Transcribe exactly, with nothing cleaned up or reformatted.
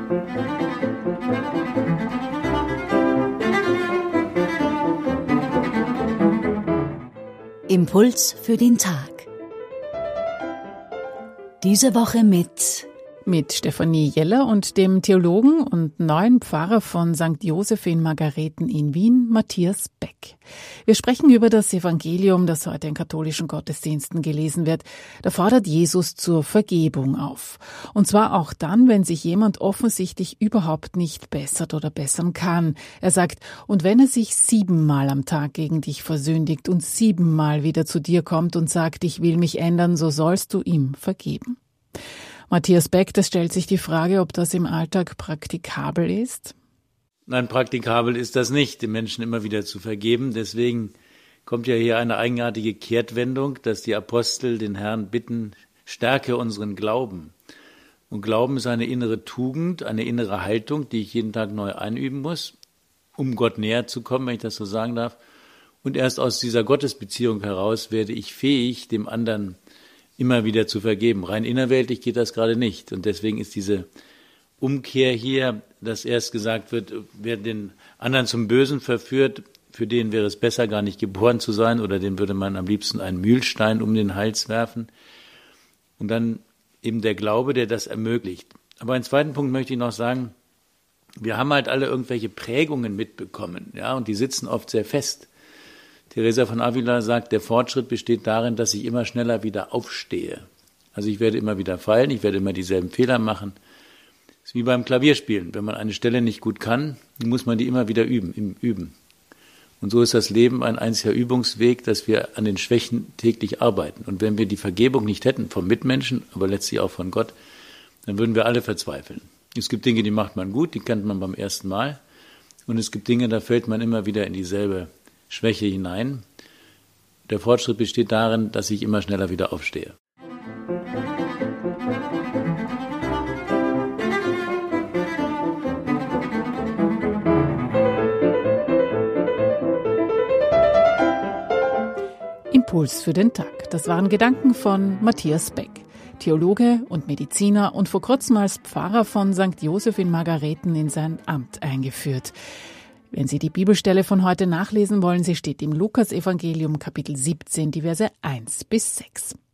Impuls für den Tag. Diese Woche mit Mit Stefanie Jeller und dem Theologen und neuen Pfarrer von Sankt Joseph in Margareten in Wien, Matthias Beck. Wir sprechen über das Evangelium, das heute in katholischen Gottesdiensten gelesen wird. Da fordert Jesus zur Vergebung auf. Und zwar auch dann, wenn sich jemand offensichtlich überhaupt nicht bessert oder bessern kann. Er sagt, und wenn er sich siebenmal am Tag gegen dich versündigt und siebenmal wieder zu dir kommt und sagt, ich will mich ändern, so sollst du ihm vergeben. Matthias Beck, das stellt sich die Frage, ob das im Alltag praktikabel ist? Nein, praktikabel ist das nicht, den Menschen immer wieder zu vergeben. Deswegen kommt ja hier eine eigenartige Kehrtwendung, dass die Apostel den Herrn bitten, stärke unseren Glauben. Und Glauben ist eine innere Tugend, eine innere Haltung, die ich jeden Tag neu einüben muss, um Gott näher zu kommen, wenn ich das so sagen darf. Und erst aus dieser Gottesbeziehung heraus werde ich fähig, dem anderen immer wieder zu vergeben. Rein innerweltlich geht das gerade nicht. Und deswegen ist diese Umkehr hier, dass erst gesagt wird, wer den anderen zum Bösen verführt, für den wäre es besser, gar nicht geboren zu sein, oder den würde man am liebsten einen Mühlstein um den Hals werfen. Und dann eben der Glaube, der das ermöglicht. Aber einen zweiten Punkt möchte ich noch sagen, wir haben halt alle irgendwelche Prägungen mitbekommen, ja, und die sitzen oft sehr fest. Teresa von Avila sagt, der Fortschritt besteht darin, dass ich immer schneller wieder aufstehe. Also ich werde immer wieder fallen, ich werde immer dieselben Fehler machen. Das ist wie beim Klavierspielen. Wenn man eine Stelle nicht gut kann, muss man die immer wieder üben, im Üben. Und so ist das Leben ein einziger Übungsweg, dass wir an den Schwächen täglich arbeiten. Und wenn wir die Vergebung nicht hätten vom Mitmenschen, aber letztlich auch von Gott, dann würden wir alle verzweifeln. Es gibt Dinge, die macht man gut, die kennt man beim ersten Mal. Und es gibt Dinge, da fällt man immer wieder in dieselbe Schwäche hinein. Der Fortschritt besteht darin, dass ich immer schneller wieder aufstehe. Impuls für den Tag. Das waren Gedanken von Matthias Beck, Theologe und Mediziner und vor kurzem als Pfarrer von Sankt Joseph in Margareten in sein Amt eingeführt. Wenn Sie die Bibelstelle von heute nachlesen wollen, sie steht im Lukasevangelium Kapitel siebzehn, die Verse eins bis sechs.